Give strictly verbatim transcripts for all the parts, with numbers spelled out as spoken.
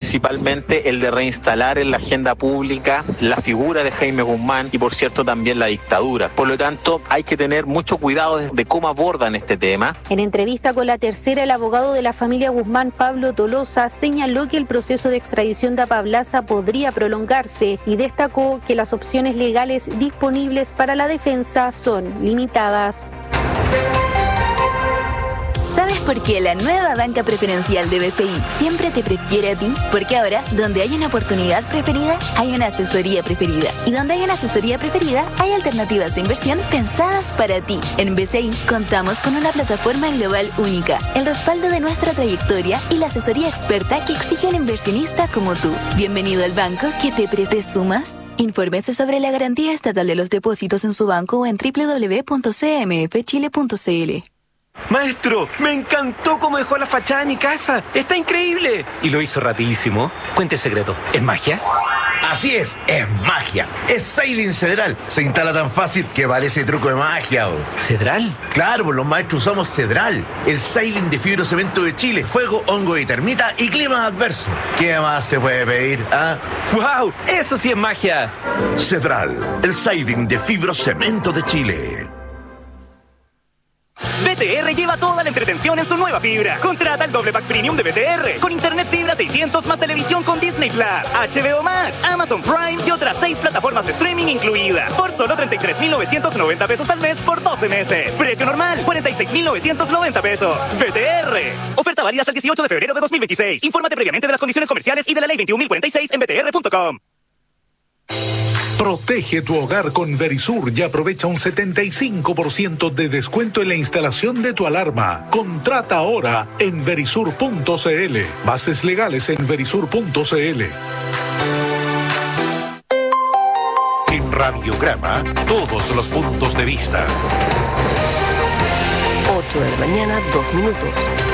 principalmente el de reinstalar en la agenda pública la figura de Jaime Guzmán y, por cierto, también la dictadura. Por lo tanto, hay que tener mucho cuidado de, de cómo abordan este tema. En entrevista con La Tercera, el abogado de la familia Guzmán, Pablo Tolosa, señaló que el proceso de extradición de Apablaza podría prolongarse y destacó que las opciones legales disponibles para la defensa son limitadas. ¿Sabes por qué la nueva banca preferencial de B C I siempre te prefiere a ti? Porque ahora, donde hay una oportunidad preferida, hay una asesoría preferida. Y donde hay una asesoría preferida, hay alternativas de inversión pensadas para ti. En B C I contamos con una plataforma global única, el respaldo de nuestra trayectoria y la asesoría experta que exige un inversionista como tú. Bienvenido al banco que te preste más. Infórmese sobre la garantía estatal de los depósitos en su banco o en doble u doble u doble u punto c m f chile punto c l. Maestro, me encantó cómo dejó la fachada de mi casa. ¡Está increíble! Y lo hizo rapidísimo. Cuente el secreto. ¿Es magia? Así es, es magia. Es Cedral Cedral. Se instala tan fácil que parece truco de magia. ¿O? ¿Cedral? Claro, pues los maestros usamos Cedral. El Ceiling de fibrocemento de Chile. Fuego, hongo y termita y clima adverso. ¿Qué más se puede pedir? ¿Ah? ¡Wow! ¡Eso sí es magia! Cedral, el Ceiling de fibrocemento de Chile. B T R lleva toda la entretención en su nueva fibra. Contrata el doble pack premium de B T R con internet fibra seiscientos más televisión con Disney Plus, H B O Max, Amazon Prime y otras seis plataformas de streaming incluidas por solo treinta y tres mil novecientos noventa pesos al mes por doce meses. Precio normal, cuarenta y seis mil novecientos noventa pesos. B T R. Oferta válida hasta el dieciocho de febrero de dos mil veintiséis. Infórmate previamente de las condiciones comerciales y de la ley veintiún mil cuarenta y seis en b t r punto com. Protege tu hogar con Verisur y aprovecha un setenta y cinco por ciento de descuento en la instalación de tu alarma. Contrata ahora en verisur punto c l. Bases legales en verisur punto c l. En Radiograma, todos los puntos de vista. ocho de la mañana, dos minutos.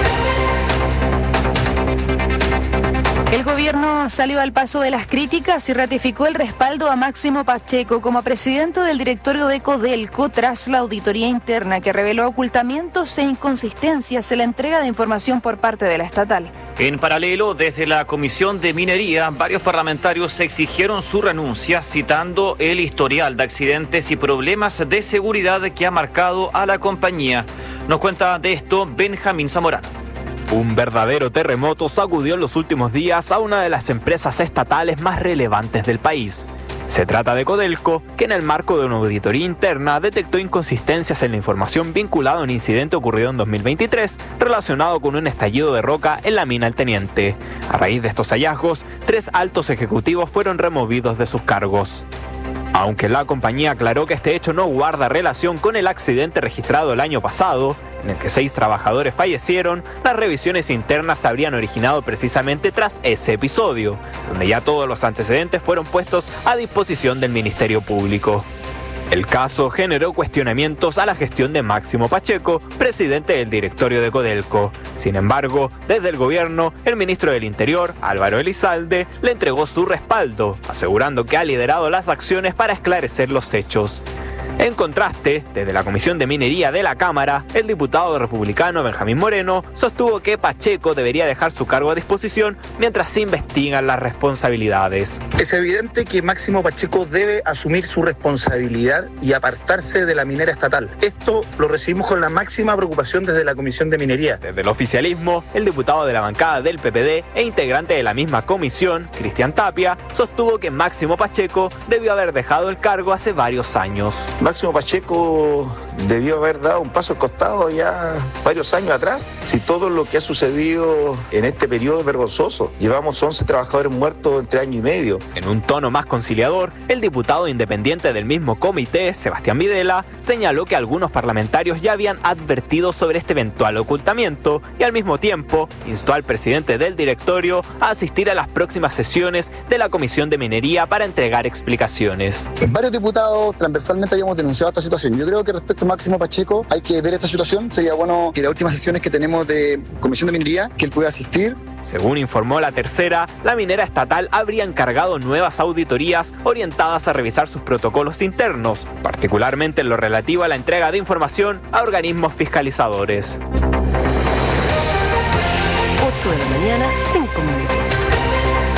El gobierno salió al paso de las críticas y ratificó el respaldo a Máximo Pacheco como presidente del directorio de Codelco tras la auditoría interna que reveló ocultamientos e inconsistencias en la entrega de información por parte de la estatal. En paralelo, desde la Comisión de Minería, varios parlamentarios exigieron su renuncia, citando el historial de accidentes y problemas de seguridad que ha marcado a la compañía. Nos cuenta de esto Benjamín Zamorano. Un verdadero terremoto sacudió en los últimos días a una de las empresas estatales más relevantes del país. Se trata de Codelco, que en el marco de una auditoría interna detectó inconsistencias en la información vinculada a un incidente ocurrido en dos mil veintitrés relacionado con un estallido de roca en la mina El Teniente. A raíz de estos hallazgos, tres altos ejecutivos fueron removidos de sus cargos. Aunque la compañía aclaró que este hecho no guarda relación con el accidente registrado el año pasado, en el que seis trabajadores fallecieron, las revisiones internas se habrían originado precisamente tras ese episodio, donde ya todos los antecedentes fueron puestos a disposición del Ministerio Público. El caso generó cuestionamientos a la gestión de Máximo Pacheco, presidente del directorio de Codelco. Sin embargo, desde el gobierno, el ministro del Interior, Álvaro Elizalde, le entregó su respaldo, asegurando que ha liderado las acciones para esclarecer los hechos. En contraste, desde la Comisión de Minería de la Cámara, el diputado republicano Benjamín Moreno sostuvo que Pacheco debería dejar su cargo a disposición mientras se investigan las responsabilidades. Es evidente que Máximo Pacheco debe asumir su responsabilidad y apartarse de la minera estatal. Esto lo recibimos con la máxima preocupación desde la Comisión de Minería. Desde el oficialismo, el diputado de la bancada del P P D e integrante de la misma comisión, Cristian Tapia, sostuvo que Máximo Pacheco debió haber dejado el cargo hace varios años. Máximo Pacheco debió haber dado un paso al costado ya varios años atrás. Si todo lo que ha sucedido en este periodo es vergonzoso, llevamos once trabajadores muertos entre año y medio. En un tono más conciliador, el diputado independiente del mismo comité, Sebastián Videla, señaló que algunos parlamentarios ya habían advertido sobre este eventual ocultamiento y al mismo tiempo instó al presidente del directorio a asistir a las próximas sesiones de la Comisión de Minería para entregar explicaciones. Varios diputados transversalmente habíamos denunciado esta situación. Yo creo que respecto a Máximo Pacheco hay que ver esta situación. Sería bueno que las últimas sesiones que tenemos de Comisión de Minería, que él pueda asistir. Según informó La Tercera, la minera estatal habría encargado nuevas auditorías orientadas a revisar sus protocolos internos, particularmente en lo relativo a la entrega de información a organismos fiscalizadores. ocho de la mañana, cinco minutos.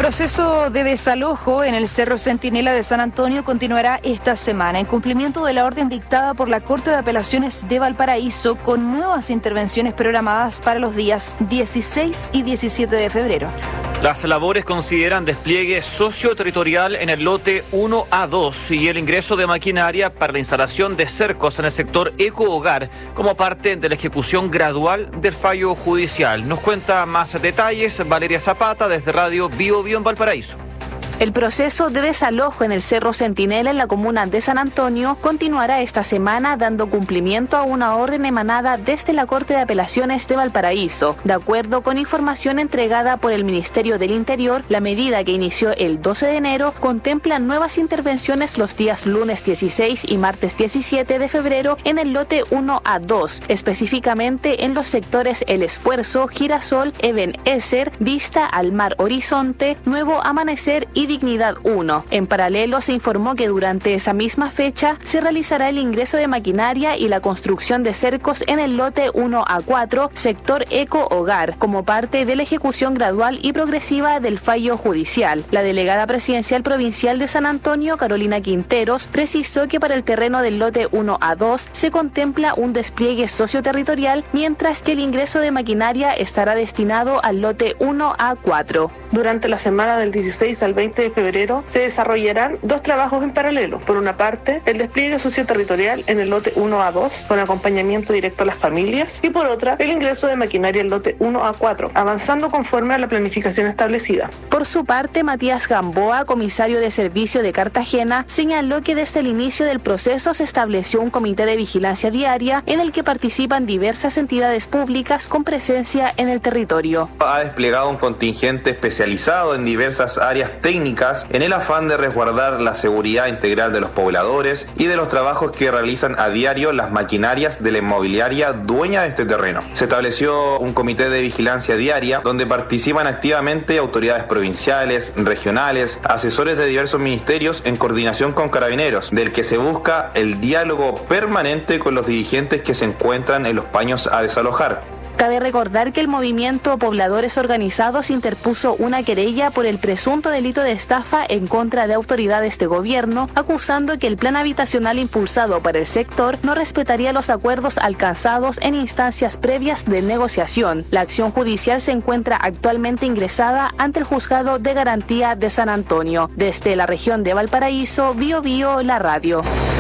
proceso de desalojo en el Cerro Centinela de San Antonio continuará esta semana en cumplimiento de la orden dictada por la Corte de Apelaciones de Valparaíso, con nuevas intervenciones programadas para los días dieciséis y diecisiete de febrero. Las labores consideran despliegue socioterritorial en el lote uno A dos y el ingreso de maquinaria para la instalación de cercos en el sector Eco-Hogar como parte de la ejecución gradual del fallo judicial. Nos cuenta más detalles Valeria Zapata desde Radio Bio Bio en Valparaíso. El proceso de desalojo en el Cerro Centinela en la comuna de San Antonio continuará esta semana, dando cumplimiento a una orden emanada desde la Corte de Apelaciones de Valparaíso. De acuerdo con información entregada por el Ministerio del Interior, la medida, que inició el doce de enero, contempla nuevas intervenciones los días lunes dieciséis y martes diecisiete de febrero en el lote uno A dos, específicamente en los sectores El Esfuerzo, Girasol, Eben Ezer, Vista al Mar Horizonte, Nuevo Amanecer y Dignidad uno. En paralelo, se informó que durante esa misma fecha se realizará el ingreso de maquinaria y la construcción de cercos en el lote uno A cuatro, sector Eco-Hogar, como parte de la ejecución gradual y progresiva del fallo judicial. La delegada presidencial provincial de San Antonio, Carolina Quinteros, precisó que para el terreno del lote uno A dos se contempla un despliegue socioterritorial, mientras que el ingreso de maquinaria estará destinado al lote uno A cuatro. Durante la semana del dieciséis al veinte de febrero se desarrollarán dos trabajos en paralelo. Por una parte, el despliegue socioterritorial en el lote uno A dos con acompañamiento directo a las familias, y por otra, el ingreso de maquinaria en lote uno A cuatro, avanzando conforme a la planificación establecida. Por su parte, Matías Gamboa, comisario de servicio de Cartagena, señaló que desde el inicio del proceso se estableció un comité de vigilancia diaria en el que participan diversas entidades públicas con presencia en el territorio. Ha desplegado un contingente especializado en diversas áreas técnicas en el afán de resguardar la seguridad integral de los pobladores y de los trabajos que realizan a diario las maquinarias de la inmobiliaria dueña de este terreno. Se estableció un comité de vigilancia diaria donde participan activamente autoridades provinciales, regionales, asesores de diversos ministerios en coordinación con Carabineros, del que se busca el diálogo permanente con los dirigentes que se encuentran en los paños a desalojar. Cabe recordar que el movimiento Pobladores Organizados interpuso una querella por el presunto delito de estafa en contra de autoridades de gobierno, acusando que el plan habitacional impulsado para el sector no respetaría los acuerdos alcanzados en instancias previas de negociación. La acción judicial se encuentra actualmente ingresada ante el Juzgado de Garantía de San Antonio. Desde la región de Valparaíso, Bio Bio, la radio.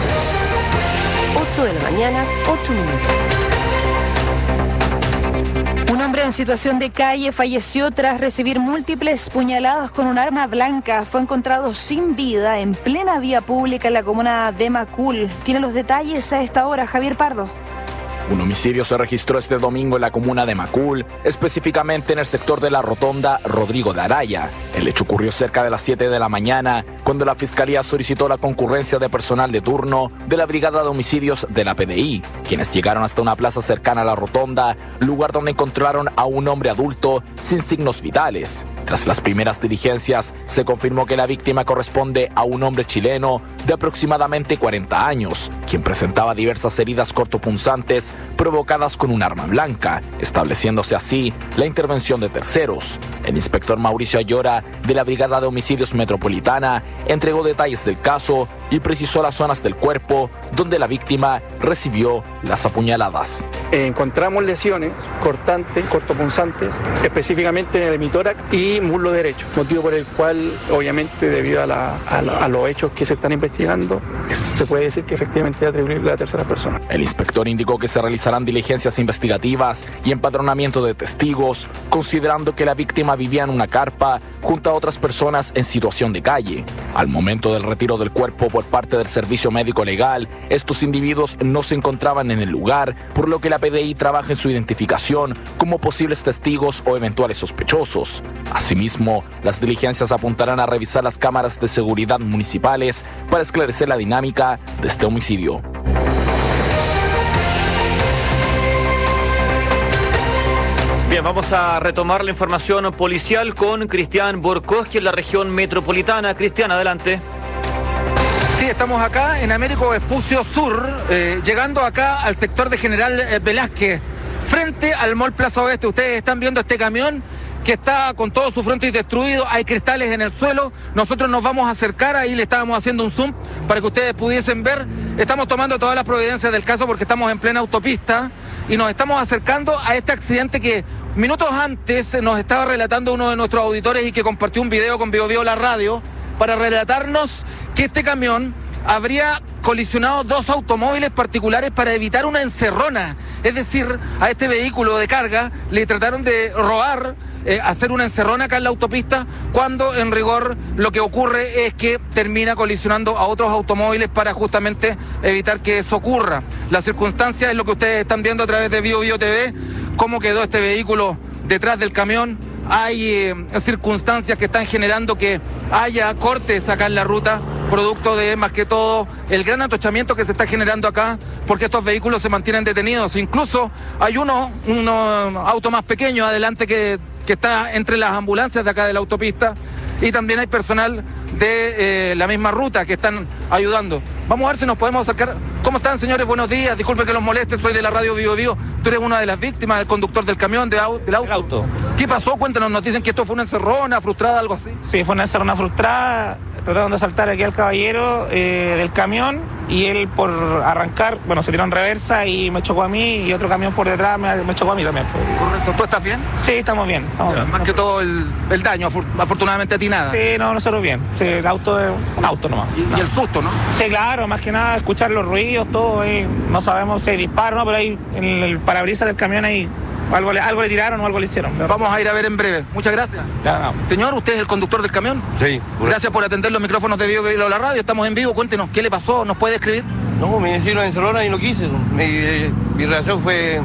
ocho de la mañana, ocho minutos. Un hombre en situación de calle falleció tras recibir múltiples puñaladas con un arma blanca. Fue encontrado sin vida en plena vía pública en la comuna de Macul. Tiene los detalles a esta hora Javier Pardo. Un homicidio se registró este domingo en la comuna de Macul, específicamente en el sector de la rotonda Rodrigo de Araya. El hecho ocurrió cerca de las siete de la mañana, cuando la Fiscalía solicitó la concurrencia de personal de turno de la Brigada de Homicidios de la P D I, quienes llegaron hasta una plaza cercana a la rotonda, lugar donde encontraron a un hombre adulto sin signos vitales. Tras las primeras diligencias, se confirmó que la víctima corresponde a un hombre chileno de aproximadamente cuarenta años, quien presentaba diversas heridas cortopunzantes provocadas con un arma blanca, estableciéndose así la intervención de terceros. El inspector Mauricio Ayora, de la Brigada de Homicidios Metropolitana, entregó detalles del caso y precisó las zonas del cuerpo donde la víctima recibió las apuñaladas. Encontramos lesiones cortantes, cortopunzantes, específicamente en el hemitórax y muslo derecho, motivo por el cual, obviamente, debido a, la, a, la, a los hechos que se están investigando, se puede decir que efectivamente es atribuible a la tercera persona. El inspector indicó que se realizarán diligencias investigativas y empadronamiento de testigos, considerando que la víctima vivía en una carpa junto a otras personas en situación de calle. Al momento del retiro del cuerpo por parte del Servicio Médico Legal, estos individuos no se encontraban en el lugar, por lo que la P D I trabaja en su identificación como posibles testigos o eventuales sospechosos. Asimismo, las diligencias apuntarán a revisar las cámaras de seguridad municipales para esclarecer la dinámica de este homicidio. Bien, vamos a retomar la información policial con Cristian Borkowski en la región metropolitana. Cristian, adelante. Sí, estamos acá en Américo Vespucio Sur, eh, llegando acá al sector de General Velázquez, frente al Mall Plaza Oeste. Ustedes están viendo este camión que está con todo su frontis destruido, hay cristales en el suelo. Nosotros nos vamos a acercar, ahí le estábamos haciendo un zoom para que ustedes pudiesen ver. Estamos tomando todas las providencias del caso porque estamos en plena autopista y nos estamos acercando a este accidente que minutos antes nos estaba relatando uno de nuestros auditores y que compartió un video con Bio Bio La Radio para relatarnos que este camión habría colisionado dos automóviles particulares para evitar una encerrona. Es decir, a este vehículo de carga le trataron de robar, eh, hacer una encerrona acá en la autopista, cuando en rigor lo que ocurre es que termina colisionando a otros automóviles para justamente evitar que eso ocurra. La circunstancia es lo que ustedes están viendo a través de Bio Bio T V, cómo quedó este vehículo detrás del camión. Hay eh, circunstancias que están generando que haya cortes acá en la ruta, producto de, más que todo, el gran atochamiento que se está generando acá, porque estos vehículos se mantienen detenidos. Incluso hay uno, un auto más pequeño adelante que, que está entre las ambulancias de acá de la autopista, y también hay personal de eh, la misma ruta que están ayudando. Vamos a ver si nos podemos acercar. ¿Cómo están, señores? Buenos días. Disculpe que los moleste, soy de la radio Bio Bio. Tú eres una de las víctimas, del conductor del camión, de au del auto. auto. ¿Qué pasó? Cuéntanos, nos dicen que esto fue una encerrona frustrada, algo así. Sí, fue una encerrona frustrada. Trataron de asaltar aquí al caballero eh, del camión y él, por arrancar, bueno, se tiró en reversa y me chocó a mí, y otro camión por detrás me, me chocó a mí también. Correcto. ¿Tú estás bien? Sí, estamos bien. Estamos bien. Más que todo el, el daño, afortunadamente a ti nada. Sí, no, nosotros bien. Sí, el auto es un auto nomás. Y, no. y el susto, ¿no? Sí, claro, más que nada escuchar los ruidos, todo. Eh, no sabemos si hay disparos, ¿no? Pero ahí en el parabrisas del camión ahí algo le, algo le tiraron o algo le hicieron. ¿Verdad? Vamos a ir a ver en breve. Muchas gracias. Ya, no. Señor, ¿usted es el conductor del camión? Sí. Gracias por atender los micrófonos de Bio Bio La Radio. Estamos en vivo. Cuéntenos, ¿qué le pasó? ¿Nos puede escribir? No, me hicieron en Barcelona y no quise. Mi, mi reacción fue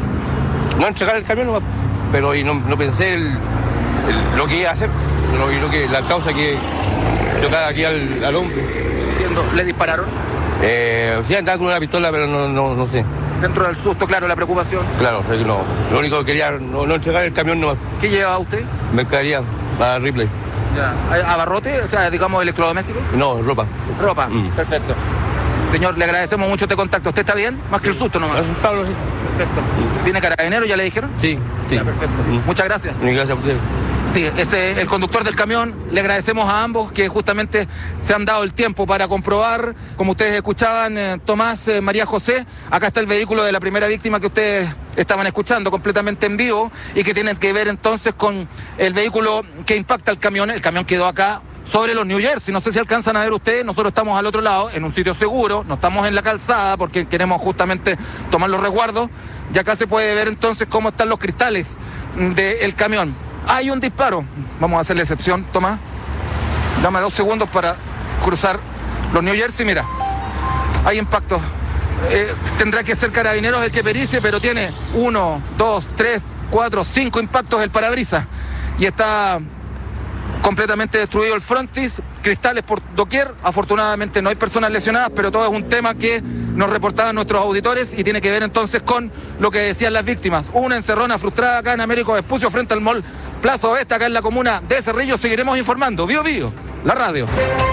no entregar el camión, pero y no, no pensé el, el, lo que iba a hacer, lo, lo que, la causa que chocaba aquí al, al hombre. Entiendo. ¿Le dispararon? Eh, sí, andaba con una pistola, pero no, no, no sé. Dentro del susto, claro, la preocupación. Claro, no. Lo único que quería, no, no entregar el camión no. ¿Qué lleva usted? Mercadería, a Ripley. Ya. ¿Abarrote? O sea, digamos, electrodoméstico. No, ropa. Ropa, mm. Perfecto. Señor, le agradecemos mucho este contacto. ¿Usted está bien? Más que el susto nomás. Asustado, sí. Perfecto. ¿Viene carabinero, ya le dijeron? Sí, sí. Ya, perfecto. Mm. Muchas gracias. Gracias a usted. Sí, ese es el conductor del camión. Le agradecemos a ambos que justamente se han dado el tiempo para comprobar, como ustedes escuchaban, eh, Tomás, eh, María José, acá está el vehículo de la primera víctima que ustedes estaban escuchando completamente en vivo y que tiene que ver entonces con el vehículo que impacta el camión. El camión quedó acá sobre los New Jersey, no sé si alcanzan a ver ustedes, nosotros estamos al otro lado, en un sitio seguro, no estamos en la calzada porque queremos justamente tomar los resguardos, y acá se puede ver entonces cómo están los cristales del camión. Hay un disparo, vamos a hacer la excepción, Tomás, dame dos segundos para cruzar los New Jersey, mira, hay impactos, eh, tendrá que ser Carabineros el que pericie, pero tiene uno, dos, tres, cuatro, cinco impactos el parabrisas, y está completamente destruido el frontis, cristales por doquier. Afortunadamente no hay personas lesionadas, pero todo es un tema que nos reportaban nuestros auditores y tiene que ver entonces con lo que decían las víctimas. Una encerrona frustrada acá en Américo Vespucio frente al mall Plaza Oeste, acá en la comuna de Cerrillo. Seguiremos informando. Bio Bio, la radio.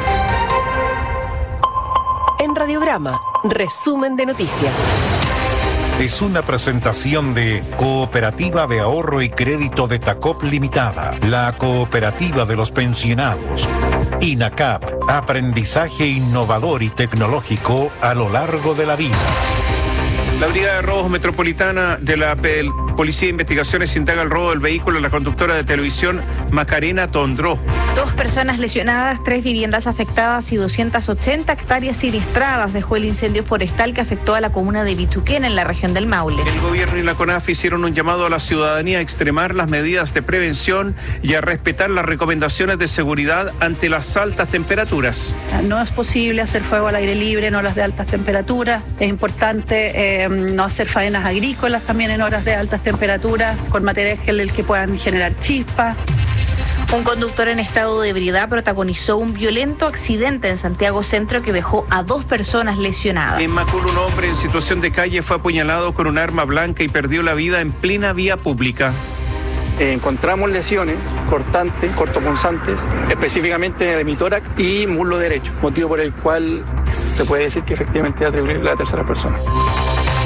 En Radiograma, resumen de noticias. Es una presentación de Cooperativa de Ahorro y Crédito de Tacop Limitada, la cooperativa de los pensionados. INACAP, aprendizaje innovador y tecnológico a lo largo de la vida. La Brigada de Robos Metropolitana de la Policía de Investigaciones indaga el robo del vehículo de la conductora de televisión Macarena Tondró. Dos personas lesionadas, tres viviendas afectadas y doscientas ochenta hectáreas siniestradas dejó el incendio forestal que afectó a la comuna de Bichuquén en la región del Maule. El gobierno y la CONAF hicieron un llamado a la ciudadanía a extremar las medidas de prevención y a respetar las recomendaciones de seguridad ante las altas temperaturas. No es posible hacer fuego al aire libre en horas de altas temperaturas. Es importante eh, no hacer faenas agrícolas también en horas de altas temperaturas con materiales que puedan generar chispas. Un conductor en estado de ebriedad protagonizó un violento accidente en Santiago Centro que dejó a dos personas lesionadas. En Macul, un hombre en situación de calle fue apuñalado con un arma blanca y perdió la vida en plena vía pública. Eh, encontramos lesiones cortantes, cortopunzantes, específicamente en el hemitórax y muslo derecho, motivo por el cual se puede decir que efectivamente es atribuible a la tercera persona.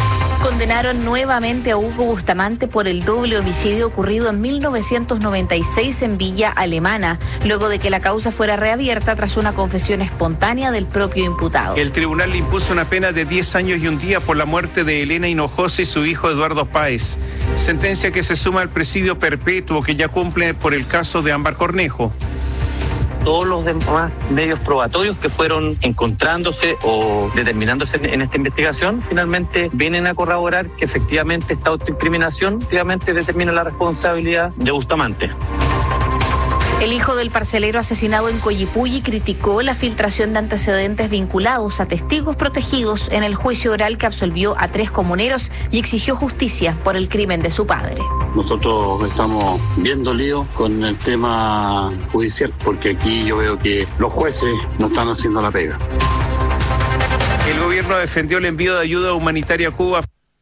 Condenaron nuevamente a Hugo Bustamante por el doble homicidio ocurrido en mil novecientos noventa y seis en Villa Alemana, luego de que la causa fuera reabierta tras una confesión espontánea del propio imputado. El tribunal le impuso una pena de diez años y un día por la muerte de Elena Hinojosa y su hijo Eduardo Páez. Sentencia que se suma al presidio perpetuo que ya cumple por el caso de Ámbar Cornejo. Todos los demás medios probatorios que fueron encontrándose o determinándose en esta investigación finalmente vienen a corroborar que efectivamente esta autoincriminación efectivamente determina la responsabilidad de Bustamante. El hijo del parcelero asesinado en Coyipulli criticó la filtración de antecedentes vinculados a testigos protegidos en el juicio oral que absolvió a tres comuneros y exigió justicia por el crimen de su padre. Nosotros estamos bien dolidos con el tema judicial porque aquí yo veo que los jueces no están haciendo la pega. El gobierno defendió el envío de ayuda humanitaria a Cuba.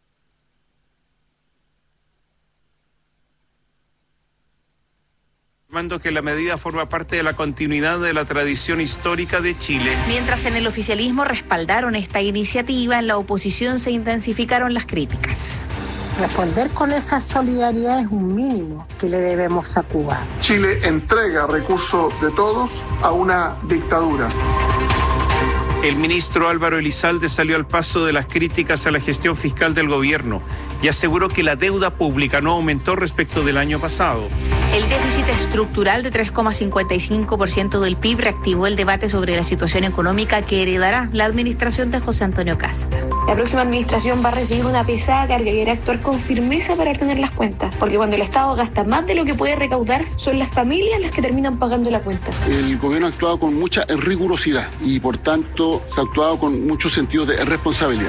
Que la medida forma parte de la continuidad de la tradición histórica de Chile. Mientras en el oficialismo respaldaron esta iniciativa, en la oposición se intensificaron las críticas. Responder con esa solidaridad es un mínimo que le debemos a Cuba. Chile entrega recursos de todos a una dictadura. El ministro Álvaro Elizalde salió al paso de las críticas a la gestión fiscal del gobierno y aseguró que la deuda pública no aumentó respecto del año pasado. El déficit estructural de tres coma cincuenta y cinco por ciento del P I B reactivó el debate sobre la situación económica que heredará la administración de José Antonio Kast. La próxima administración va a recibir una pesada carga y deberá actuar con firmeza para retener las cuentas, porque cuando el Estado gasta más de lo que puede recaudar, son las familias las que terminan pagando la cuenta. El gobierno ha actuado con mucha rigurosidad y por tanto se ha actuado con mucho sentido de responsabilidad.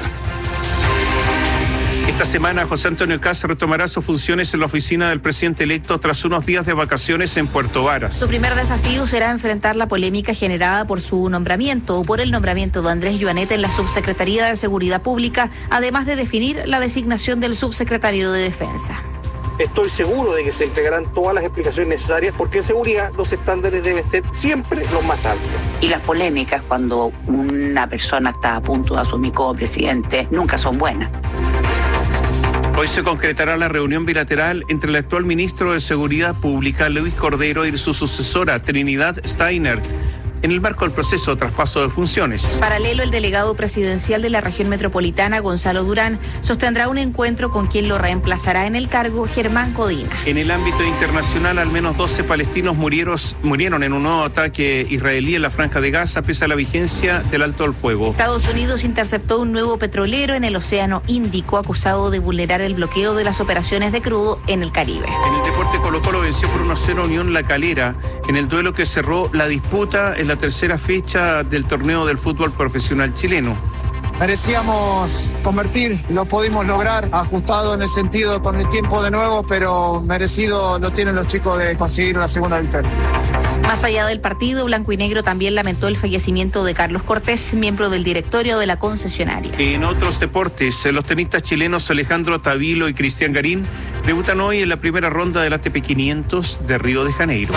Esta semana José Antonio Kast retomará sus funciones en la oficina del presidente electo tras unos días de vacaciones en Puerto Varas. Su primer desafío será enfrentar la polémica generada por su nombramiento o por el nombramiento de Andrés Yuanete en la Subsecretaría de Seguridad Pública, además de definir la designación del subsecretario de Defensa. Estoy seguro de que se entregarán todas las explicaciones necesarias porque en seguridad los estándares deben ser siempre los más altos. Y las polémicas cuando una persona está a punto de asumir como presidente nunca son buenas. Hoy se concretará la reunión bilateral entre el actual ministro de Seguridad Pública, Luis Cordero, y su sucesora, Trinidad Steiner, en el marco del proceso de traspaso de funciones. Paralelo, el delegado presidencial de la región metropolitana, Gonzalo Durán, sostendrá un encuentro con quien lo reemplazará en el cargo, Germán Codina. En el ámbito internacional, al menos doce palestinos murieron, murieron en un nuevo ataque israelí en la Franja de Gaza, pese a la vigencia del alto al fuego. Estados Unidos interceptó un nuevo petrolero en el Océano Índico, acusado de vulnerar el bloqueo de las operaciones de crudo en el Caribe. En el deporte, Colo-Colo venció por uno a cero Unión La Calera, en el duelo que cerró la disputa en la tercera fecha del torneo del fútbol profesional chileno. Merecíamos convertir, lo pudimos lograr, ajustado en el sentido con el tiempo de nuevo, pero merecido lo tienen los chicos de conseguir una segunda victoria. Más allá del partido, Blanco y Negro también lamentó el fallecimiento de Carlos Cortés, miembro del directorio de la concesionaria. En otros deportes, los tenistas chilenos Alejandro Tavilo y Cristian Garín debutan hoy en la primera ronda del A T P quinientos de Río de Janeiro.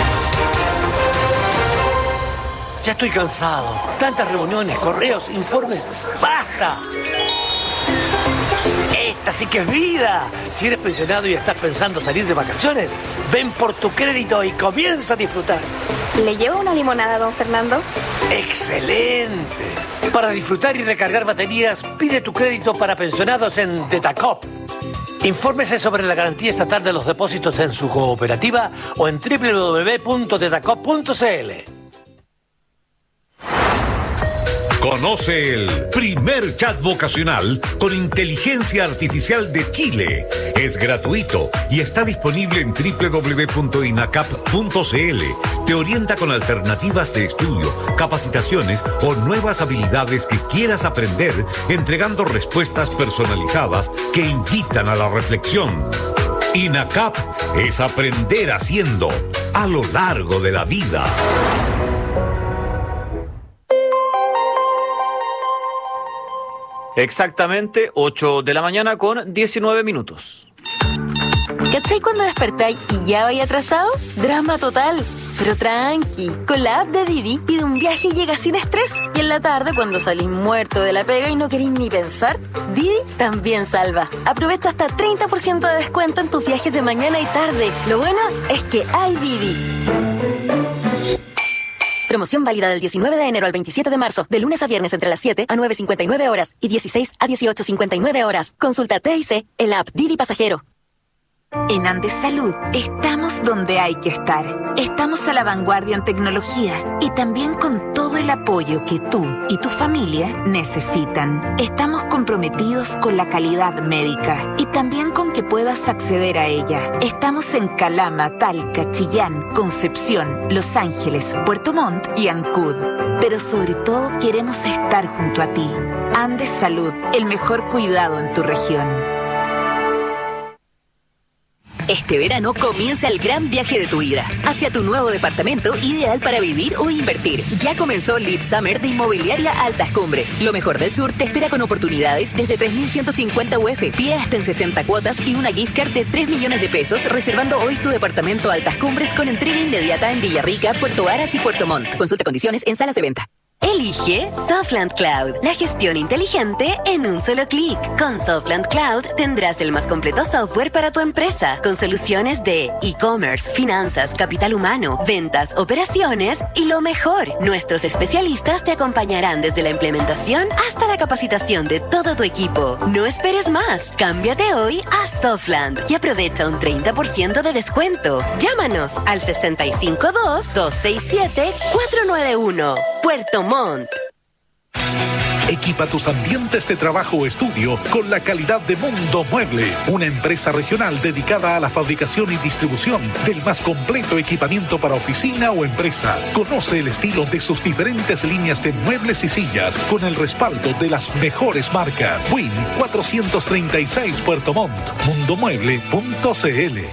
Ya estoy cansado. Tantas reuniones, correos, informes. ¡Basta! Esta sí que es vida. Si eres pensionado y estás pensando salir de vacaciones, ven por tu crédito y comienza a disfrutar. ¿Le lleva una limonada, don Fernando? ¡Excelente! Para disfrutar y recargar baterías, pide tu crédito para pensionados en Detacop. Infórmese sobre la garantía estatal de los depósitos en su cooperativa o en doble u doble u doble u punto detacop punto c l. Conoce el primer chat vocacional con inteligencia artificial de Chile. Es gratuito y está disponible en doble u doble u doble u punto inacap punto c l. Te orienta con alternativas de estudio, capacitaciones o nuevas habilidades que quieras aprender, entregando respuestas personalizadas que invitan a la reflexión. INACAP es aprender haciendo a lo largo de la vida. Exactamente ocho de la mañana con diecinueve minutos. ¿Cachai cuando despertáis y ya vais atrasado? Drama total. Pero tranqui, con la app de Didi pide un viaje y llega sin estrés. Y en la tarde, cuando salís muerto de la pega y no querís ni pensar, Didi también salva. Aprovecha hasta treinta por ciento de descuento en tus viajes de mañana y tarde. Lo bueno es que hay Didi. Promoción válida del diecinueve de enero al veintisiete de marzo, de lunes a viernes entre las siete a nueve cincuenta y nueve horas y dieciséis a dieciocho cincuenta y nueve horas. Consulta T I C en la app Didi Pasajero. En Andes Salud estamos donde hay que estar. Estamos a la vanguardia en tecnología y también con todo el apoyo que tú y tu familia necesitan. Estamos comprometidos con la calidad médica y también con que puedas acceder a ella. Estamos en Calama, Talca, Chillán, Concepción, Los Ángeles, Puerto Montt y Ancud. Pero sobre todo queremos estar junto a ti. Andes Salud, el mejor cuidado en tu región. Este verano comienza el gran viaje de tu vida hacia tu nuevo departamento ideal para vivir o invertir. Ya comenzó Live Summer de Inmobiliaria Altas Cumbres. Lo mejor del sur te espera con oportunidades desde tres mil ciento cincuenta U F, pie hasta en sesenta cuotas y una gift card de tres millones de pesos, reservando hoy tu departamento Altas Cumbres con entrega inmediata en Villarrica, Puerto Varas y Puerto Montt. Consulta condiciones en salas de venta. Elige Softland Cloud, la gestión inteligente en un solo clic. Con Softland Cloud tendrás el más completo software para tu empresa, con soluciones de e-commerce, finanzas, capital humano, ventas, operaciones y lo mejor, nuestros especialistas te acompañarán desde la implementación hasta la capacitación de todo tu equipo. No esperes más, cámbiate hoy a Softland y aprovecha un treinta por ciento de descuento. Llámanos al sesenta y cinco dos, dos seis siete, cuatro nueve uno. Puerto Montt. Equipa tus ambientes de trabajo o estudio con la calidad de Mundo Mueble, una empresa regional dedicada a la fabricación y distribución del más completo equipamiento para oficina o empresa. Conoce el estilo de sus diferentes líneas de muebles y sillas con el respaldo de las mejores marcas. Win cuatrocientos treinta y seis Puerto Montt, mundomueble punto c l.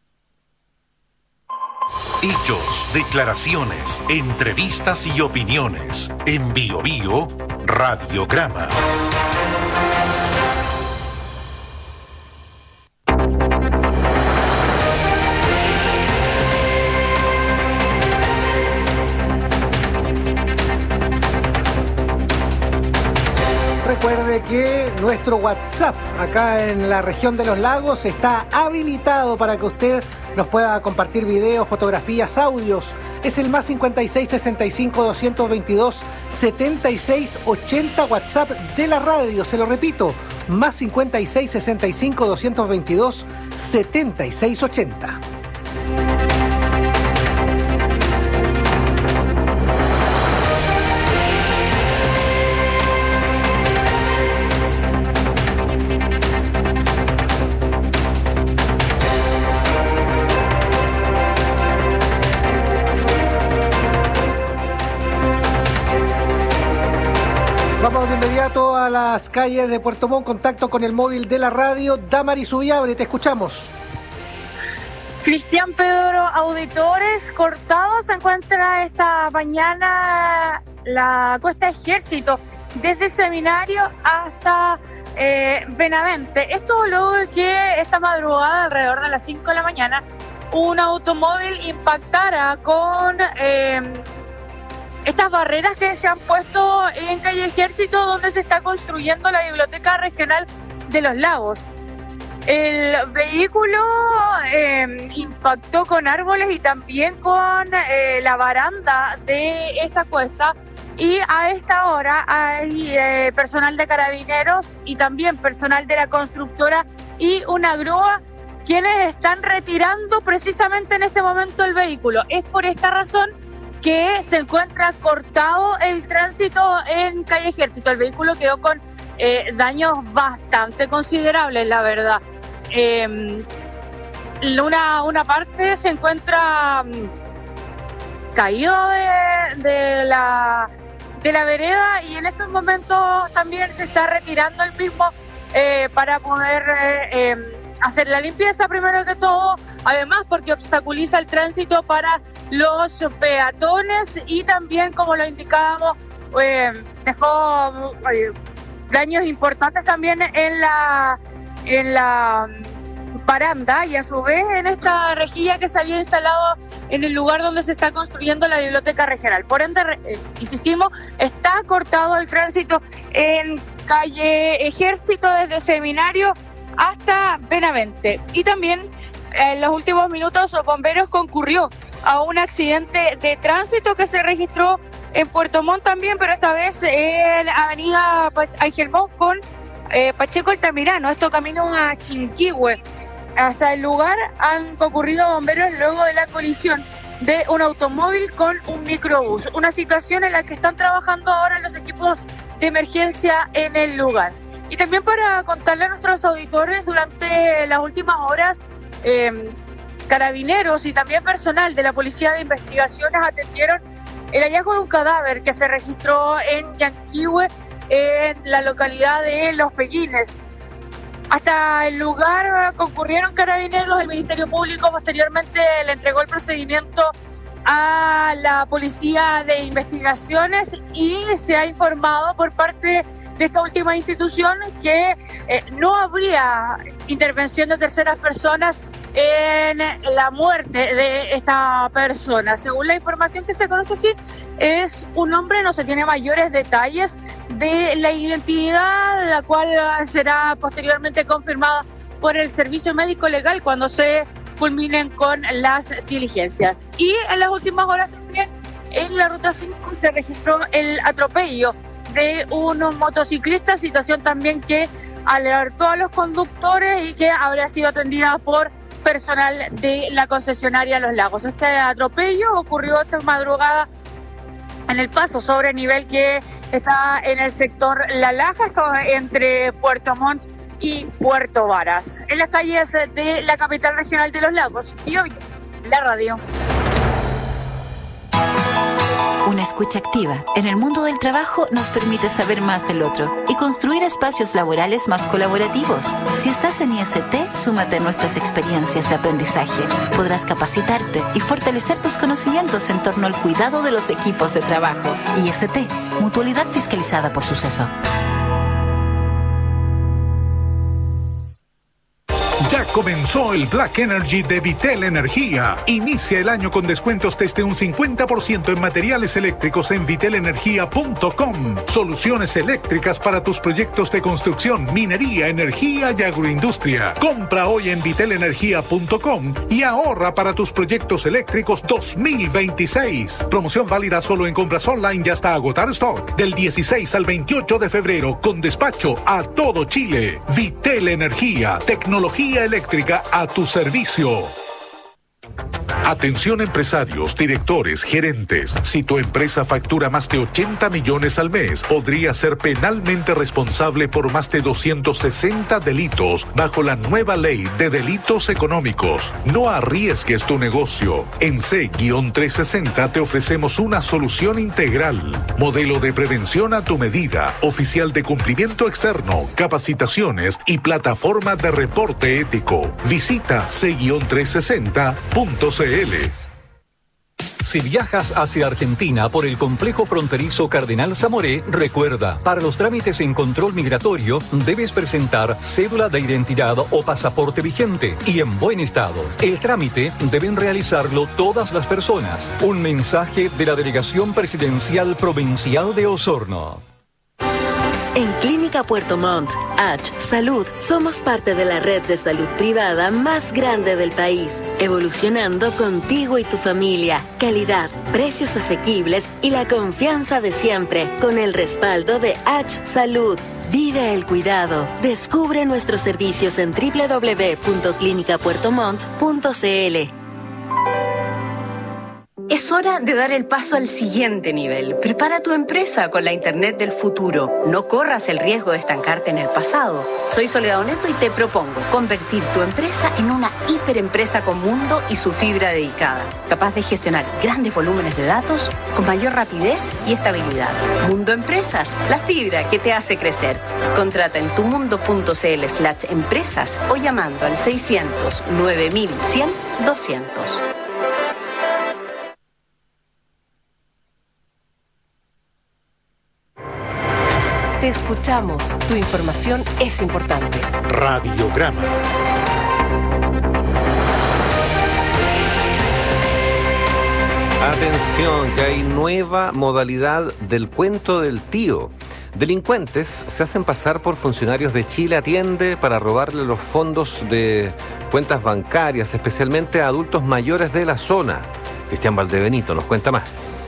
Hechos, declaraciones, entrevistas y opiniones. En Bio Bio, Radiograma. Recuerde que nuestro WhatsApp acá en la región de los lagos está habilitado para que usted nos pueda compartir videos, fotografías, audios. Es el más cincuenta y seis, sesenta y cinco, doscientos veintidós, setenta y seis, ochenta WhatsApp de la radio. Se lo repito, más cincuenta y seis, sesenta y cinco, doscientos veintidós, setenta y seis, ochenta. Vamos de inmediato a las calles de Puerto Montt, contacto con el móvil de la radio. Damaris Ubiabre, te escuchamos. Cristian Pedro, auditores, cortado se encuentra esta mañana la Cuesta Ejército, desde Seminario hasta eh, Benavente. Esto luego de que esta madrugada, alrededor de las cinco de la mañana, un automóvil impactara con... Eh, estas barreras que se han puesto en calle Ejército, donde se está construyendo la Biblioteca Regional de los Lagos. El vehículo eh, impactó con árboles y también con eh, la baranda de esta cuesta, y a esta hora hay eh, personal de carabineros y también personal de la constructora y una grúa quienes están retirando precisamente en este momento el vehículo. Es por esta razón que se encuentra cortado el tránsito en calle Ejército. El vehículo quedó con eh, daños bastante considerables, la verdad. Eh, una, una parte se encuentra um, caído de, de, la, de la vereda, y en estos momentos también se está retirando el mismo eh, para poder eh, eh, hacer la limpieza primero que todo, además porque obstaculiza el tránsito para los peatones, y también, como lo indicábamos, eh, dejó eh, daños importantes también en la en la baranda, y a su vez en esta rejilla que se había instalado en el lugar donde se está construyendo la biblioteca regional. Por ende, eh, insistimos, está cortado el tránsito en calle Ejército desde Seminario hasta Benavente. Y también en los últimos minutos los bomberos concurrió a un accidente de tránsito que se registró en Puerto Montt también, pero esta vez en Avenida Ángel Montt con eh, Pacheco Altamirano, esto camino a Chinquihue. Hasta el lugar han concurrido bomberos luego de la colisión de un automóvil con un microbús, una situación en la que están trabajando ahora los equipos de emergencia en el lugar. Y también para contarle a nuestros auditores, durante las últimas horas, eh, carabineros y también personal de la Policía de Investigaciones atendieron el hallazgo de un cadáver que se registró en Yanquihue, en la localidad de Los Pellines. Hasta el lugar concurrieron carabineros del Ministerio Público. Posteriormente le entregó el procedimiento a la Policía de Investigaciones y se ha informado por parte de esta última institución que eh, no habría intervención de terceras personas en la muerte de esta persona. Según la información que se conoce, sí, es un hombre, no se tiene mayores detalles de la identidad, la cual será posteriormente confirmada por el Servicio Médico Legal cuando se culminen con las diligencias. Y en las últimas horas también en la Ruta cinco se registró el atropello de un motociclista, situación también que alertó a los conductores y que habría sido atendida por personal de la concesionaria Los Lagos. Este atropello ocurrió esta madrugada en el paso sobre nivel que está en el sector La Laja, esto entre Puerto Montt y Puerto Varas, en las calles de la capital regional de Los Lagos. Y hoy, la radio. Una escucha activa en el mundo del trabajo nos permite saber más del otro y construir espacios laborales más colaborativos. Si estás en I S T, súmate a nuestras experiencias de aprendizaje. Podrás capacitarte y fortalecer tus conocimientos en torno al cuidado de los equipos de trabajo. I S T, mutualidad fiscalizada por Suceso. Ya comenzó el Black Energy de Vitel Energía. Inicia el año con descuentos desde un cincuenta por ciento en materiales eléctricos en vitel energía punto com. Soluciones eléctricas para tus proyectos de construcción, minería, energía y agroindustria. Compra hoy en vitel energía punto com y ahorra para tus proyectos eléctricos dos mil veintiséis. Promoción válida solo en compras online y hasta agotar stock. Del dieciséis al veintiocho de febrero con despacho a todo Chile. Vitel Energía, tecnología eléctrica a tu servicio. Atención empresarios, directores, gerentes. Si tu empresa factura más de ochenta millones al mes, podría ser penalmente responsable por más de doscientos sesenta delitos bajo la nueva ley de delitos económicos. No arriesgues tu negocio. En C trescientos sesenta te ofrecemos una solución integral. Modelo de prevención a tu medida, oficial de cumplimiento externo, capacitaciones y plataforma de reporte ético. Visita C trescientos sesenta punto c l. Si viajas hacia Argentina por el complejo fronterizo Cardenal Zamoré, recuerda, para los trámites en control migratorio debes presentar cédula de identidad o pasaporte vigente y en buen estado. El trámite deben realizarlo todas las personas. Un mensaje de la Delegación Presidencial Provincial de Osorno. En Clínica Puerto Montt, H Salud, somos parte de la red de salud privada más grande del país, evolucionando contigo y tu familia. Calidad, precios asequibles y la confianza de siempre, con el respaldo de H Salud. Vive el cuidado. Descubre nuestros servicios en doble u doble u doble u punto clínica puerto montt punto c l. Es hora de dar el paso al siguiente nivel. Prepara tu empresa con la Internet del futuro. No corras el riesgo de estancarte en el pasado. Soy Soledad Oneto y te propongo convertir tu empresa en una hiperempresa con mundo y su fibra dedicada, capaz de gestionar grandes volúmenes de datos con mayor rapidez y estabilidad. Mundo Empresas, la fibra que te hace crecer. Contrata en tumundo.cl slash empresas o llamando al seiscientos nueve mil cien doscientos. Te escuchamos. Tu información es importante. Radiograma. Atención, que hay nueva modalidad del cuento del tío. Delincuentes se hacen pasar por funcionarios de Chile Atiende para robarle los fondos de cuentas bancarias, especialmente a adultos mayores de la zona. Cristian Valdebenito nos cuenta más.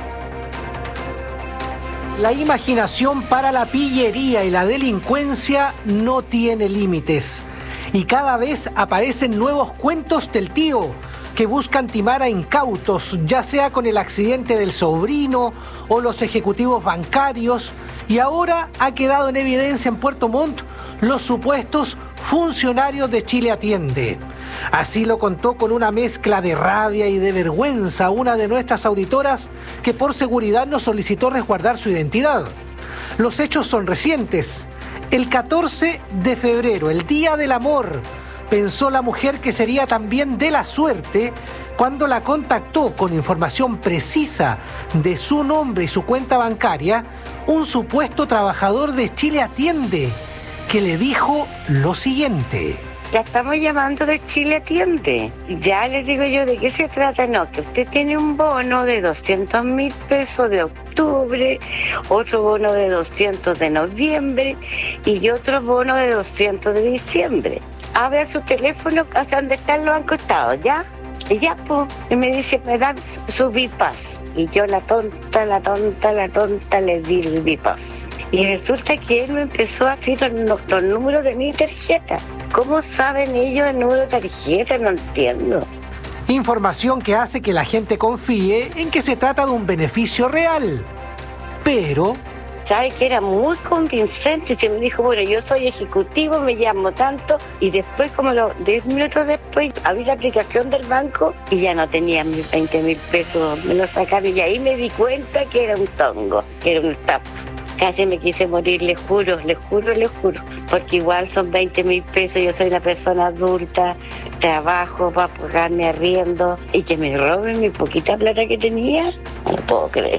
La imaginación para la pillería y la delincuencia no tiene límites. Y cada vez aparecen nuevos cuentos del tío que buscan timar a incautos, ya sea con el accidente del sobrino o los ejecutivos bancarios. Y ahora ha quedado en evidencia en Puerto Montt los supuestos funcionarios de Chile Atiende. Así lo contó con una mezcla de rabia y de vergüenza una de nuestras auditoras que por seguridad nos solicitó resguardar su identidad. Los hechos son recientes. El catorce de febrero, el Día del Amor, pensó la mujer que sería también de la suerte cuando la contactó con información precisa de su nombre y su cuenta bancaria un supuesto trabajador de Chile Atiende que le dijo lo siguiente. La estamos llamando de Chile Atiende. Ya le digo yo de qué se trata. No, que usted tiene un bono de doscientos mil pesos de octubre, otro bono de doscientos de noviembre y otro bono de doscientos de diciembre. Abre su teléfono hacia donde están los bancos estados, ¿ya? Y ya, pues, y me dice, me dan su Bipass. Y yo, la tonta, la tonta, la tonta, le di el Bipass. Y resulta que él me empezó a decir los, los números de mi tarjeta. ¿Cómo saben ellos el número de tarjeta? No entiendo. Información que hace que la gente confíe en que se trata de un beneficio real. Pero... sabe que era muy convincente. Se me dijo, bueno, yo soy ejecutivo, me llamo tanto. Y después, como los diez minutos después, abrí la aplicación del banco y ya no tenía mis veinte mil pesos. Me lo sacaron y ahí me di cuenta que era un tongo, que era un estafa. Casi me quise morir, les juro, les juro, les juro. Porque igual son veinte mil pesos, yo soy una persona adulta, trabajo para pagarme arriendo y que me roben mi poquita plata que tenía, no lo puedo creer.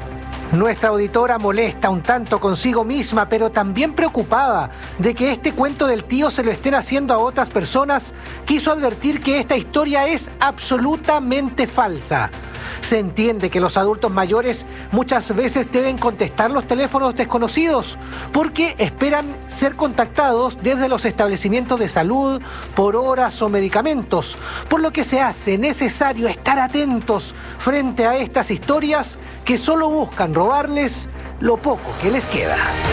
Nuestra auditora molesta un tanto consigo misma, pero también preocupada de que este cuento del tío se lo estén haciendo a otras personas, quiso advertir que esta historia es absolutamente falsa. Se entiende que los adultos mayores muchas veces deben contestar los teléfonos desconocidos porque esperan ser contactados desde los establecimientos de salud por horas o medicamentos, por lo que se hace necesario estar atentos frente a estas historias que solo buscan robarles lo poco que les queda.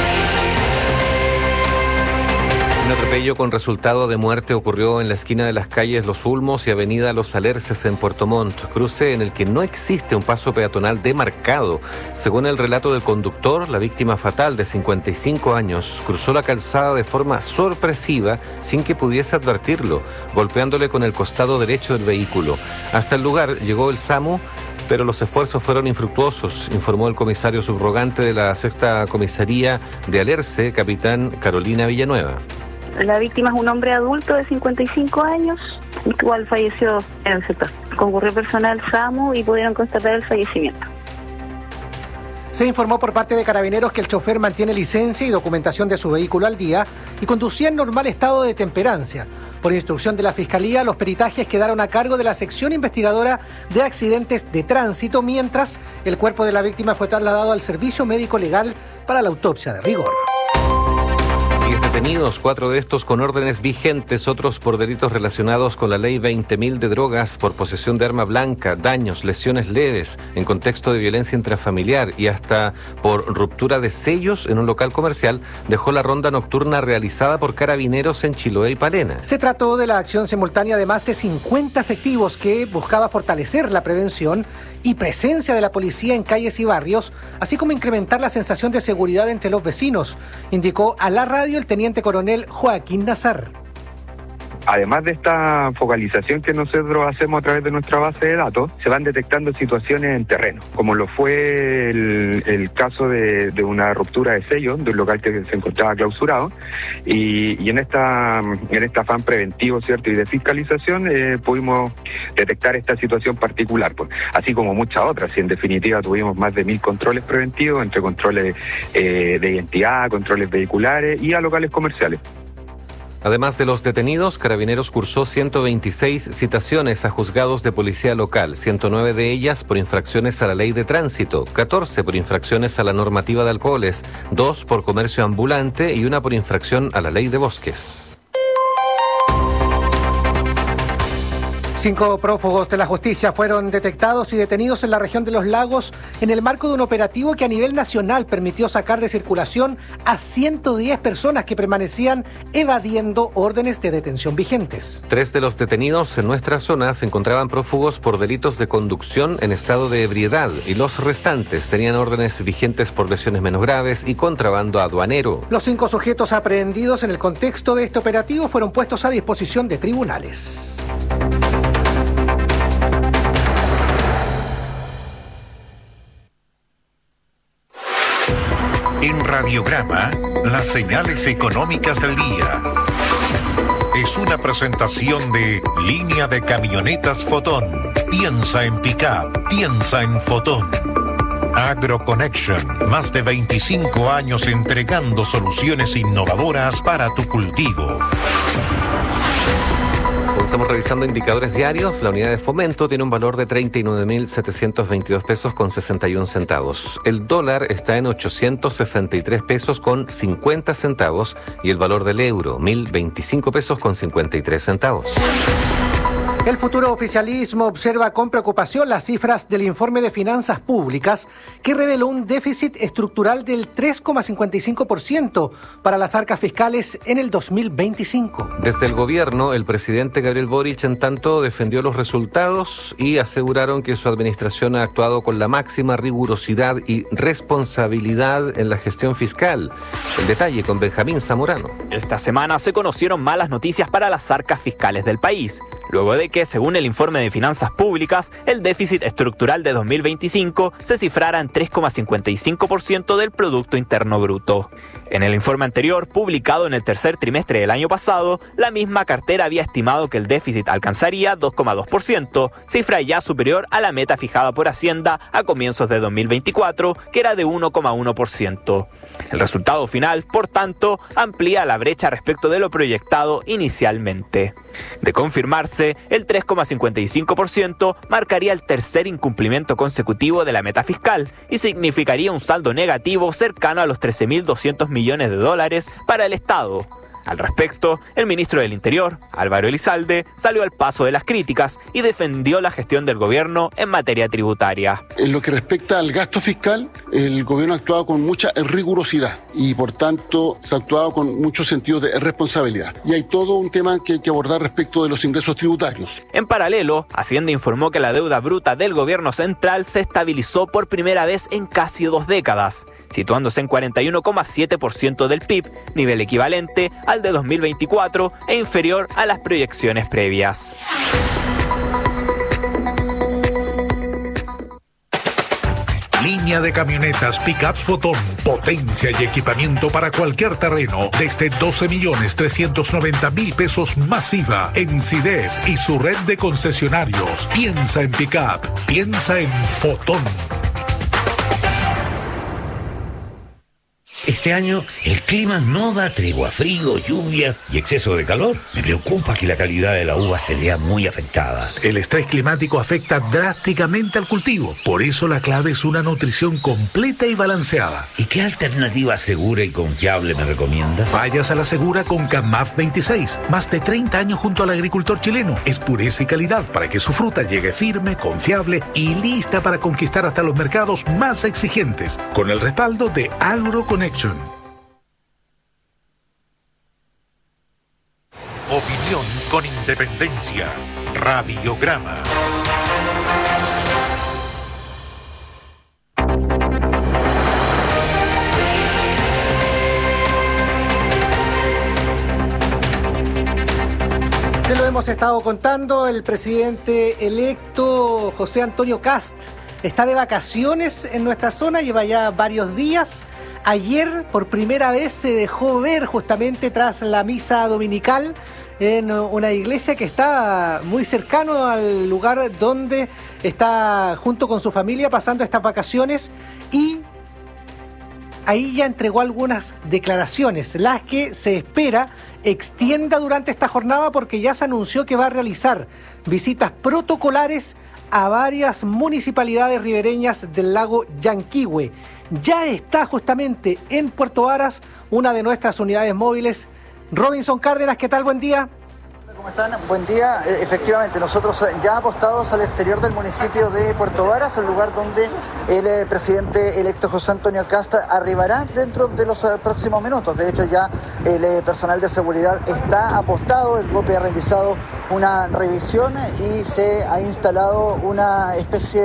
Un atropello con resultado de muerte ocurrió en la esquina de las calles Los Ulmos y avenida Los Alerces en Puerto Montt, cruce en el que no existe un paso peatonal demarcado. Según el relato del conductor, la víctima fatal de cincuenta y cinco años cruzó la calzada de forma sorpresiva sin que pudiese advertirlo, golpeándole con el costado derecho del vehículo. Hasta el lugar llegó el SAMU, pero los esfuerzos fueron infructuosos, informó el comisario subrogante de la Sexta Comisaría de Alerce, capitán Carolina Villanueva. La víctima es un hombre adulto de cincuenta y cinco años, el cual falleció en el sector. Concurrió personal SAMU y pudieron constatar el fallecimiento. Se informó por parte de Carabineros que el chofer mantiene licencia y documentación de su vehículo al día y conducía en normal estado de temperancia. Por instrucción de la Fiscalía, los peritajes quedaron a cargo de la sección investigadora de accidentes de tránsito, mientras el cuerpo de la víctima fue trasladado al servicio médico legal para la autopsia de rigor. diez detenidos, cuatro de estos con órdenes vigentes, otros por delitos relacionados con la ley veinte mil de drogas, por posesión de arma blanca, daños, lesiones leves en contexto de violencia intrafamiliar y hasta por ruptura de sellos en un local comercial, dejó la ronda nocturna realizada por Carabineros en Chiloé y Palena. Se trató de la acción simultánea de más de cincuenta efectivos que buscaba fortalecer la prevención y presencia de la policía en calles y barrios, así como incrementar la sensación de seguridad entre los vecinos, indicó a la radio el teniente coronel Joaquín Nazar. Además de esta focalización que nosotros hacemos a través de nuestra base de datos, se van detectando situaciones en terreno, como lo fue el, el caso de, de una ruptura de sello de un local que se encontraba clausurado, y, y en esta en este afán preventivo, ¿cierto?, y de fiscalización eh, pudimos detectar esta situación particular, pues, así como muchas otras, y en definitiva tuvimos más de mil controles preventivos, entre controles eh, de identidad, controles vehiculares y a locales comerciales. Además de los detenidos, Carabineros cursó ciento veintiséis citaciones a juzgados de policía local, ciento nueve de ellas por infracciones a la ley de tránsito, catorce por infracciones a la normativa de alcoholes, dos por comercio ambulante y una por infracción a la ley de bosques. Cinco prófugos de la justicia fueron detectados y detenidos en la región de los lagos en el marco de un operativo que a nivel nacional permitió sacar de circulación a ciento diez personas que permanecían evadiendo órdenes de detención vigentes. Tres de los detenidos en nuestra zona se encontraban prófugos por delitos de conducción en estado de ebriedad y los restantes tenían órdenes vigentes por lesiones menos graves y contrabando aduanero. Los cinco sujetos aprehendidos en el contexto de este operativo fueron puestos a disposición de tribunales. En Radiograma, las señales económicas del día. Es una presentación de Línea de Camionetas Fotón. Piensa en pick-up, piensa en Fotón. AgroConnection, más de veinticinco años entregando soluciones innovadoras para tu cultivo. Estamos revisando indicadores diarios. La unidad de fomento tiene un valor de treinta y nueve mil setecientos veintidós pesos con sesenta y un centavos. El dólar está en ochocientos sesenta y tres pesos con cincuenta centavos y el valor del euro, mil veinticinco pesos con cincuenta y tres centavos. El futuro oficialismo observa con preocupación las cifras del informe de finanzas públicas que reveló un déficit estructural del tres coma cincuenta y cinco por ciento para las arcas fiscales en el dos mil veinticinco. Desde el gobierno, el presidente Gabriel Boric en tanto defendió los resultados y aseguraron que su administración ha actuado con la máxima rigurosidad y responsabilidad en la gestión fiscal. El detalle con Benjamín Zamorano. Esta semana se conocieron malas noticias para las arcas fiscales del país, luego de que, según el informe de finanzas públicas, el déficit estructural de dos mil veinticinco se cifrara en tres coma cincuenta y cinco por ciento del Producto Interno Bruto. En el informe anterior, publicado en el tercer trimestre del año pasado, la misma cartera había estimado que el déficit alcanzaría dos coma dos por ciento, cifra ya superior a la meta fijada por Hacienda a comienzos de dos mil veinticuatro, que era de uno coma uno por ciento. El resultado final, por tanto, amplía la brecha respecto de lo proyectado inicialmente. De confirmarse, el tres coma cincuenta y cinco por ciento marcaría el tercer incumplimiento consecutivo de la meta fiscal y significaría un saldo negativo cercano a los trece mil doscientos millones de dólares para el Estado. Al respecto, el ministro del Interior, Álvaro Elizalde, salió al paso de las críticas y defendió la gestión del gobierno en materia tributaria. En lo que respecta al gasto fiscal, el gobierno ha actuado con mucha rigurosidad y por tanto se ha actuado con mucho sentido de responsabilidad. Y hay todo un tema que hay que abordar respecto de los ingresos tributarios. En paralelo, Hacienda informó que la deuda bruta del gobierno central se estabilizó por primera vez en casi dos décadas, situándose en cuarenta y uno coma siete por ciento del P I B, nivel equivalente al de dos mil veinticuatro e inferior a las proyecciones previas. Línea de camionetas Pickups Fotón, potencia y equipamiento para cualquier terreno, desde doce millones trescientos noventa mil pesos masiva en SIDEF y su red de concesionarios. Piensa en Pickup, piensa en Fotón. Este año el clima no da tregua, frío, lluvias y exceso de calor. Me preocupa que la calidad de la uva se vea muy afectada. El estrés climático afecta drásticamente al cultivo. Por eso la clave es una nutrición completa y balanceada. ¿Y qué alternativa segura y confiable me recomienda? Vayas a la segura con Camaf veintiséis. Más de treinta años junto al agricultor chileno. Es pureza y calidad para que su fruta llegue firme, confiable y lista para conquistar hasta los mercados más exigentes. Con el respaldo de AgroConnection. Opinión con independencia. Radiograma. Se lo hemos estado contando, el presidente electo José Antonio Kast está de vacaciones en nuestra zona, lleva ya varios días. Ayer por primera vez se dejó ver justamente tras la misa dominical en una iglesia que está muy cercano al lugar donde está junto con su familia pasando estas vacaciones y ahí ya entregó algunas declaraciones, las que se espera extienda durante esta jornada porque ya se anunció que va a realizar visitas protocolares a varias municipalidades ribereñas del lago Yanquihue. Ya está justamente en Puerto Varas una de nuestras unidades móviles. Robinson Cárdenas, ¿qué tal? Buen día. ¿Cómo están? Buen día. Eh, efectivamente, nosotros ya apostados al exterior del municipio de Puerto Varas, el lugar donde el eh, presidente electo José Antonio Kast arribará dentro de los eh, próximos minutos. De hecho, ya el eh, personal de seguridad está apostado, el G O P ha realizado una revisión y se ha instalado una especie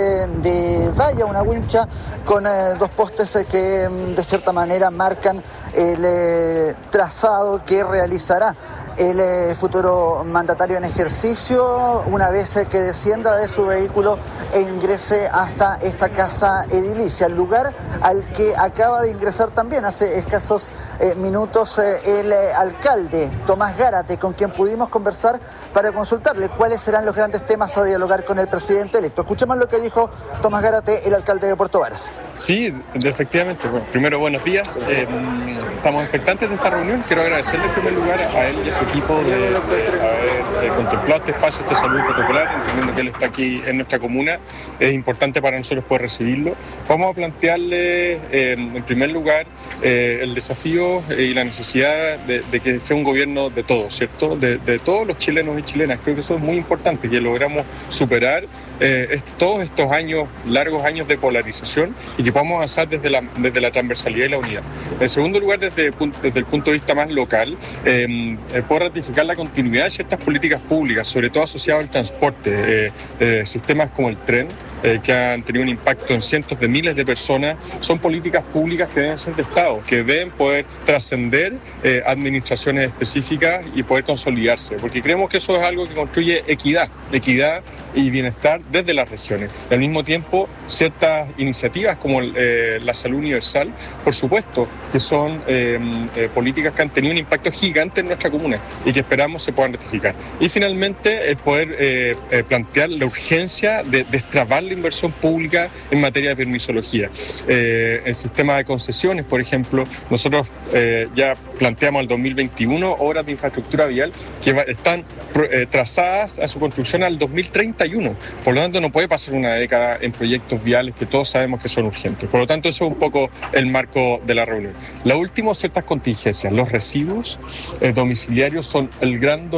de valla, una wincha con eh, dos postes eh, que de cierta manera marcan el eh, trazado que realizará el eh, futuro mandatario en ejercicio una vez eh, que descienda de su vehículo e ingrese hasta esta casa edilicia, el lugar al que acaba de ingresar también hace escasos eh, minutos eh, el eh, alcalde Tomás Gárate, con quien pudimos conversar para consultarle cuáles serán los grandes temas a dialogar con el presidente electo. Escuchemos lo que dijo Tomás Gárate, el alcalde de Puerto Varas. Sí, efectivamente. Bueno, primero, buenos días. Eh, estamos expectantes de esta reunión. Quiero agradecerle en primer lugar a él y a su equipo de, de haber eh, contemplado este espacio, este saludo protocolar, entendiendo que él está aquí en nuestra comuna. Es importante para nosotros poder recibirlo. Vamos a plantearle, eh, en primer lugar, eh, el desafío y la necesidad de, de que sea un gobierno de todos, ¿cierto? De, de todos los chilenos y chilenas. Creo que eso es muy importante, que logramos superar eh, est- todos estos años, largos años de polarización, y que podamos avanzar desde la, desde la transversalidad y la unidad. En segundo lugar, desde, desde el punto de vista más local, eh, eh, puedo ratificar la continuidad de ciertas políticas públicas, sobre todo asociadas al transporte, eh, eh, sistemas como el tren, eh, que han tenido un impacto en cientos de miles de personas. Son políticas públicas que deben ser de Estado, que deben poder trascender eh, administraciones específicas y poder consolidarse, porque creemos que eso es algo que construye equidad, equidad y bienestar desde las regiones. Y al mismo tiempo, ciertas iniciativas como eh, la salud universal, por supuesto, que son eh, eh, políticas que han tenido un impacto gigante en nuestra comuna y que esperamos se puedan rectificar. Y finalmente, el poder eh, eh, plantear la urgencia de destrabar la inversión pública en materia de permisología. Eh, el sistema de concesiones, por ejemplo, nosotros eh, ya planteamos al dos mil veintiuno obras de infraestructura vial que va, están eh, trazadas a su construcción al dos mil treinta y uno. Por lo tanto, no puede pasar una década en proyectos viales que todos sabemos que son urgentes. Por lo tanto, eso es un poco el marco de la reunión. La última, ciertas contingencias. Los residuos eh, domiciliarios son el gran